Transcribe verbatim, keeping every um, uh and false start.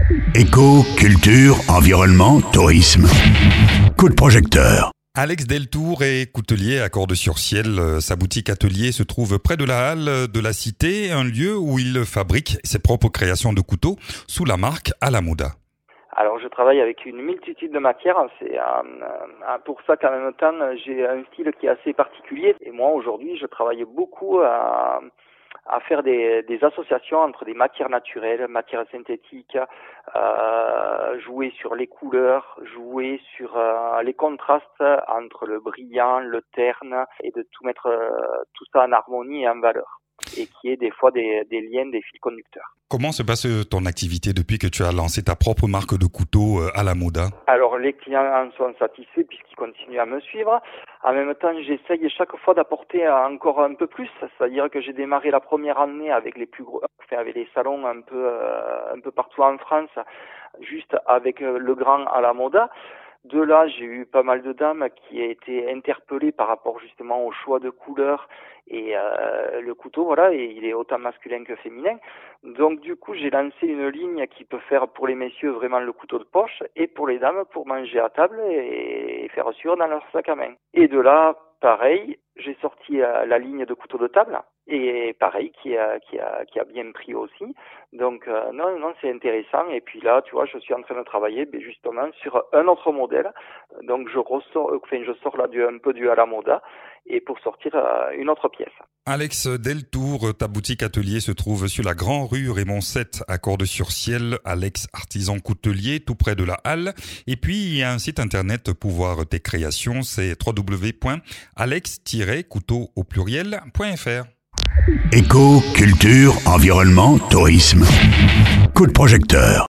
Éco, culture, environnement, tourisme. Coup de projecteur. Alex Deltour est coutelier à Cordes-sur-Ciel. Sa boutique atelier se trouve près de la halle de la Cité, un lieu où il fabrique ses propres créations de couteaux sous la marque Alamoda. Alors je travaille avec une multitude de matières, c'est euh, euh, pour ça qu'en même temps j'ai un style qui est assez particulier. Et moi aujourd'hui je travaille beaucoup à, à faire des, des associations entre des matières naturelles, matières synthétiques, euh, jouer sur les couleurs, jouer sur euh, les contrastes entre le brillant, le terne et de tout mettre euh, tout ça en harmonie et en valeur. Et qui est des fois des, des liens, des fils conducteurs. Comment se passe ton activité depuis que tu as lancé ta propre marque de couteaux Alamoda ? Alors les clients en sont satisfaits puisqu'ils continuent à me suivre. En même temps, j'essaye chaque fois d'apporter encore un peu plus. C'est-à-dire que j'ai démarré la première année avec les plus gros, enfin avec les salons un peu, euh, un peu partout en France, juste avec le grand Alamoda. De là, j'ai eu pas mal de dames qui ont été interpellées par rapport justement au choix de couleurs et euh, le couteau, voilà, et il est autant masculin que féminin. Donc du coup, j'ai lancé une ligne qui peut faire pour les messieurs vraiment le couteau de poche et pour les dames pour manger à table et, et faire sûr dans leur sac à main. Et de là, pareil, j'ai sorti euh, la ligne de couteau de table et pareil qui a qui a qui a bien pris aussi. Donc euh, non non c'est intéressant et puis là tu vois je suis en train de travailler ben, justement sur un autre modèle. Donc je ressors enfin je sors là du un peu du Alamoda et pour sortir euh, une autre pièce. Alex Deltour, ta boutique atelier se trouve sur la Grand Rue Raymond sept à Cordes-sur-Ciel, Alex Artisan Coutelier, tout près de la halle. Et puis, il y a un site internet pour voir tes créations, c'est w w w point alex tiret couteau au pluriel point f r. Éco, culture, environnement, tourisme. Coup de projecteur.